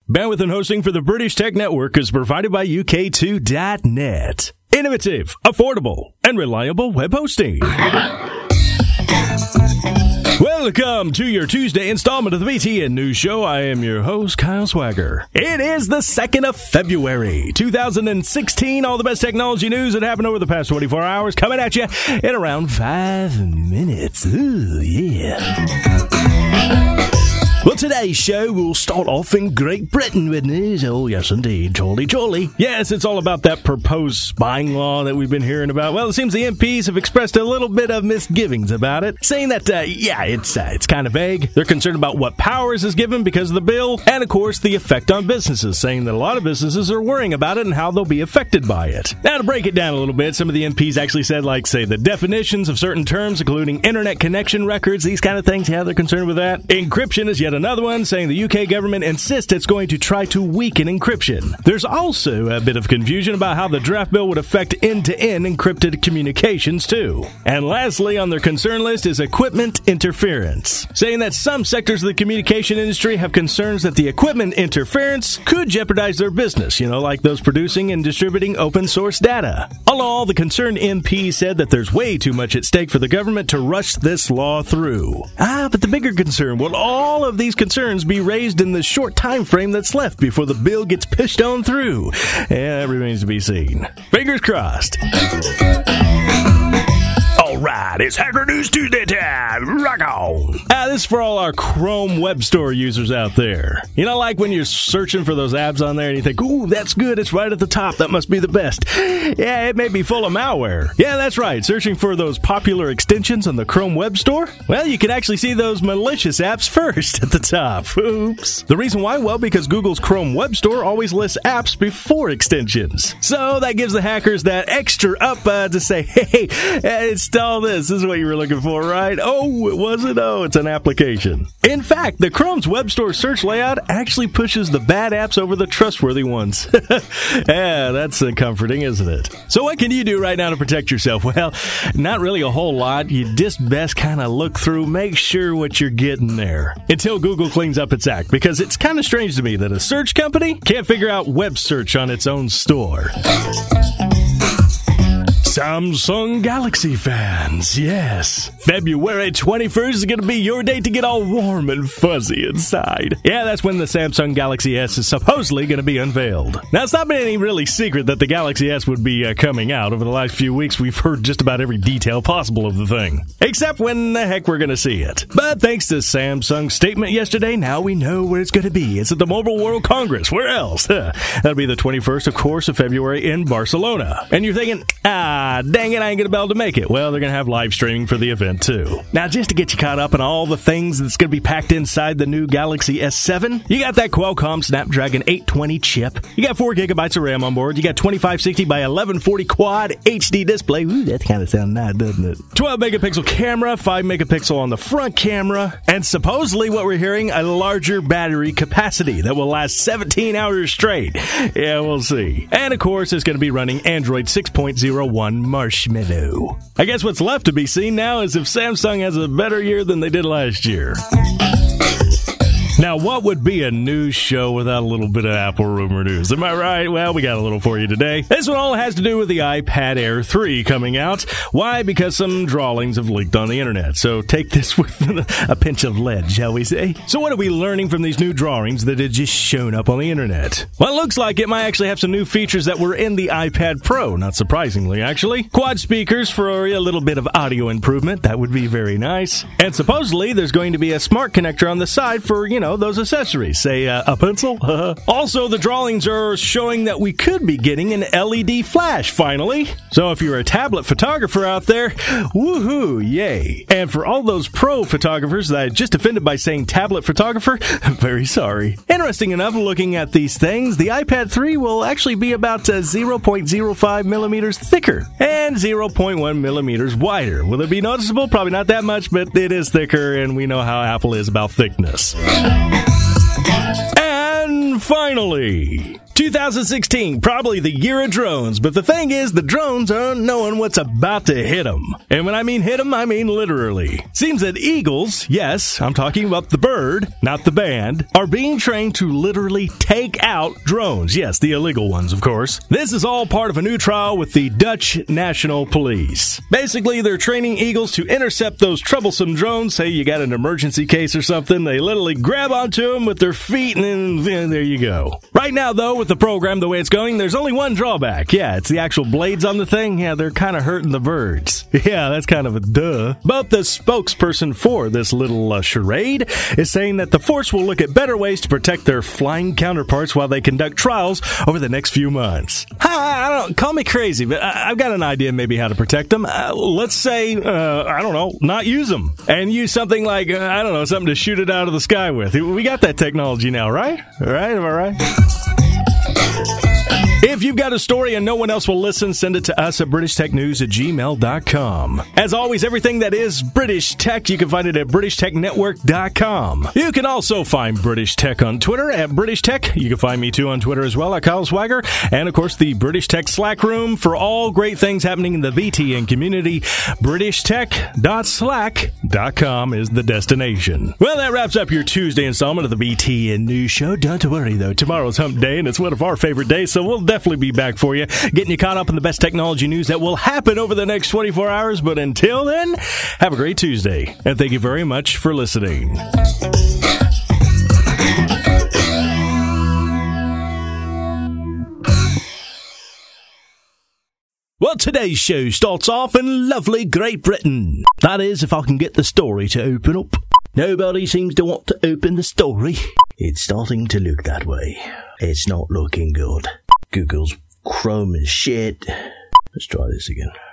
Bandwidth and hosting for the British Tech Network is provided by UK2.net. Innovative, affordable, and reliable web hosting. Welcome to your Tuesday installment of the BTN News Show. I am your host, Kyle Swagger. It is the 2nd of February, 2016. All the best technology news that happened over the past 24 hours coming at you in around 5 minutes. Ooh, yeah. Well, today's show will start off in Great Britain with news. Oh, yes, indeed. Jolly. Yes, it's all about that proposed spying law that we've been hearing about. Well, it seems the MPs have expressed a little bit of misgivings about it, saying that, it's kind of vague. They're concerned about what powers is given because of the bill, and, of course, the effect on businesses, saying that a lot of businesses are worrying about it and how they'll be affected by it. Now, to break it down a little bit, some of the MPs actually said, the definitions of certain terms, including internet connection records, these kind of things. Yeah, they're concerned with that. Encryption is yet another one, saying the UK government insists it's going to try to weaken encryption. There's also a bit of confusion about how the draft bill would affect end-to-end encrypted communications, too. And lastly, on their concern list is equipment interference, saying that some sectors of the communication industry have concerns that the equipment interference could jeopardize their business, like those producing and distributing open-source data. All the concerned MP said that there's way too much at stake for the government to rush this law through. But the bigger concern, will all of these concerns be raised in the short time frame that's left before the bill gets pushed on through? Yeah, that remains to be seen. Fingers crossed. Alright, it's Hacker News Tuesday time. Rock on. This is for all our Chrome Web Store users out there. Like when you're searching for those apps on there and you think, ooh, that's good, it's right at the top, that must be the best. Yeah, it may be full of malware. Yeah, that's right, searching for those popular extensions on the Chrome Web Store? Well, you can actually see those malicious apps first at the top. Oops. The reason why? Well, because Google's Chrome Web Store always lists apps before extensions. So that gives the hackers that extra up to say, hey, install this. This is what you were looking for, right? Oh, it wasn't? Oh, it's an application. In fact, the Chrome's Web Store search layout actually pushes the bad apps over the trustworthy ones. Yeah, that's comforting, isn't it? So what can you do right now to protect yourself? Well, not really a whole lot. You just best kind of look through, make sure what you're getting there until Google cleans up its act, because it's kind of strange to me that a search company can't figure out web search on its own store. Samsung Galaxy fans, yes. February 21st is going to be your day to get all warm and fuzzy inside. Yeah, that's when the Samsung Galaxy S is supposedly going to be unveiled. Now, it's not been any really secret that the Galaxy S would be coming out. Over the last few weeks, we've heard just about every detail possible of the thing. Except when the heck we're going to see it. But thanks to Samsung's statement yesterday, now we know where it's going to be. It's at the Mobile World Congress. Where else? That'll be the 21st, of course, of February in Barcelona. And you're thinking, dang it, I ain't gonna be able to make it. Well, they're gonna have live streaming for the event, too. Now, just to get you caught up on all the things that's gonna be packed inside the new Galaxy S7, you got that Qualcomm Snapdragon 820 chip. You got 4 gigabytes of RAM on board. You got 2560 by 1140 quad HD display. Ooh, that kind of sounds nice, doesn't it? 12 megapixel camera, 5 megapixel on the front camera, and supposedly what we're hearing, a larger battery capacity that will last 17 hours straight. Yeah, we'll see. And, of course, it's gonna be running Android 6.01 Marshmallow. I guess what's left to be seen now is if Samsung has a better year than they did last year. Now, what would be a news show without a little bit of Apple rumor news? Am I right? Well, we got a little for you today. This one all has to do with the iPad Air 3 coming out. Why? Because some drawings have leaked on the internet. So take this with a pinch of lead, shall we say? So what are we learning from these new drawings that had just shown up on the internet? Well, it looks like it might actually have some new features that were in the iPad Pro, not surprisingly, actually. Quad speakers for a little bit of audio improvement. That would be very nice. And supposedly, there's going to be a smart connector on the side for, those accessories. Say, a pencil? Also, the drawings are showing that we could be getting an LED flash, finally. So if you're a tablet photographer out there, woohoo, yay. And for all those pro photographers that I just offended by saying tablet photographer, I'm very sorry. Interesting enough, looking at these things, the iPad 3 will actually be about 0.05 millimeters thicker and 0.1 millimeters wider. Will it be noticeable? Probably not that much, but it is thicker, and we know how Apple is about thickness. And finally! 2016, probably the year of drones, but the thing is, the drones aren't knowing what's about to hit them. And when I mean hit them, I mean literally. Seems that eagles, yes, I'm talking about the bird, not the band, are being trained to literally take out drones. Yes, the illegal ones, of course. This is all part of a new trial with the Dutch National Police. Basically, they're training eagles to intercept those troublesome drones. Say you got an emergency case or something, they literally grab onto them with their feet and then there you go. Right now, though, with the program the way it's going, there's only one drawback. Yeah, it's the actual blades on the thing. Yeah, they're kind of hurting the birds. Yeah, that's kind of a duh. But the spokesperson for this little charade is saying that the force will look at better ways to protect their flying counterparts while they conduct trials over the next few months. I don't call me crazy, but I've got an idea maybe how to protect them. Let's say, I don't know, not use them and use something like, I don't know, something to shoot it out of the sky with. We got that technology now, right? Right? Am I right? If you've got a story and no one else will listen, send it to us at BritishTechNews@gmail.com. As always, everything that is British Tech, you can find it at BritishTechNetwork.com. You can also find British Tech on Twitter at British Tech. You can find me too on Twitter as well at Kyle Swagger. And of course, the British Tech Slack room for all great things happening in the VTN community. BritishTech.slack.com is the destination. Well, that wraps up your Tuesday installment of the VTN News Show. Don't worry though, tomorrow's Hump Day and it's one of our favorite days, so we'll definitely be back for you, getting you caught up in the best technology news that will happen over the next 24 hours. But until then, have a great Tuesday, and thank you very much for listening. Well, today's show starts off in lovely Great Britain. That is, if I can get the story to open up. Nobody seems to want to open the story. It's starting to look that way. It's not looking good. Google's Chrome is shit. Let's try this again.